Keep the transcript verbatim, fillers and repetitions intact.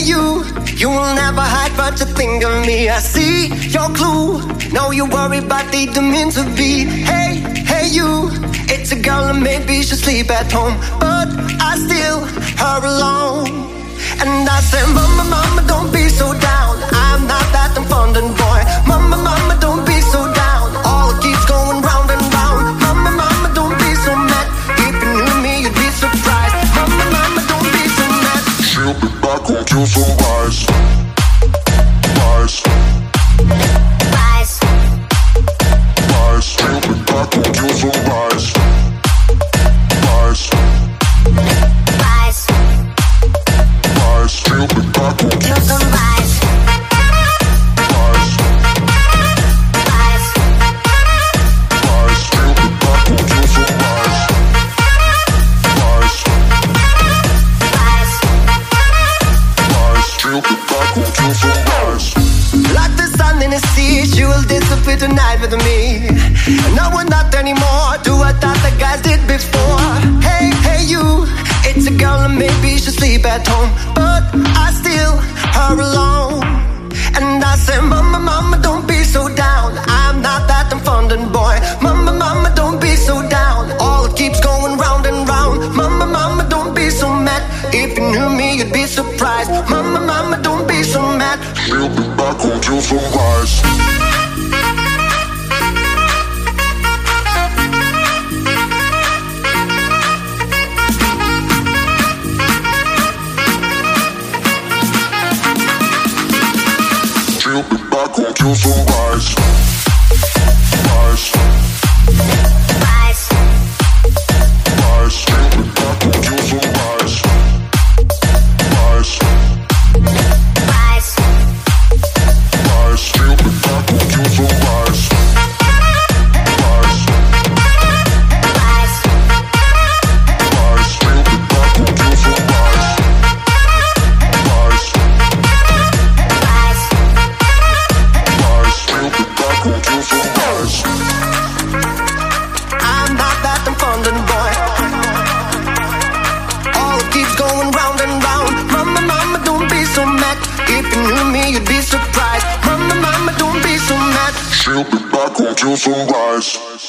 you, you will never hide what you think of me. I see your clue, know you worry about the mean to be. Hey, hey you, it's a girl and maybe she'll sleep at home, but I still her alone. And I say, mama, mama, don't be so down. I'm not that fondant boy. Mama, mama, don't be so down. All keeps going round and round. Mama, mama, don't be so mad. If you knew me, you'd be surprised. Mama, mama, don't be so mad. She'll be back home till sunrise. Rise. Rise. Rise. She'll be back home till sunrise. Rise. Rise. Rise. She'll be back home till sunrise. Rise. Rise. Rise. She'll be back home till sunrise. Rise. Rise. Rise. She'll be back home till sunrise. Like the sun in the sea, she will disappear tonight with me. No, we're not anymore. Do what other guys did before. Hey, hey you, it's a girl and maybe she'll sleep at home, but I still her alone. And I say, mama, mama, don't be so down. I'm not that fondant boy. Mama, mama, don't be so down. All it keeps going round and round. Mama, mama, don't be so mad. If you knew me, you'd be surprised. Mama, mama, don't be so mad. She'll be back home till sunrise. She'll be back home till sunrise. Rise. Rise. Rise. She'll be back home till sunrise. Rise. Rise. Rise. She'll be back home till sunrise. Rise. Rise. Rise. She'll be back home till sunrise. Rise. Rise. She'll be back home till sunrise. I'm not that fondant boy. All it keeps going round and round. Mama, mama, don't be so mad. If you knew me, you'd be surprised. Mama, mama, don't be so mad. She'll be back home till sunrise.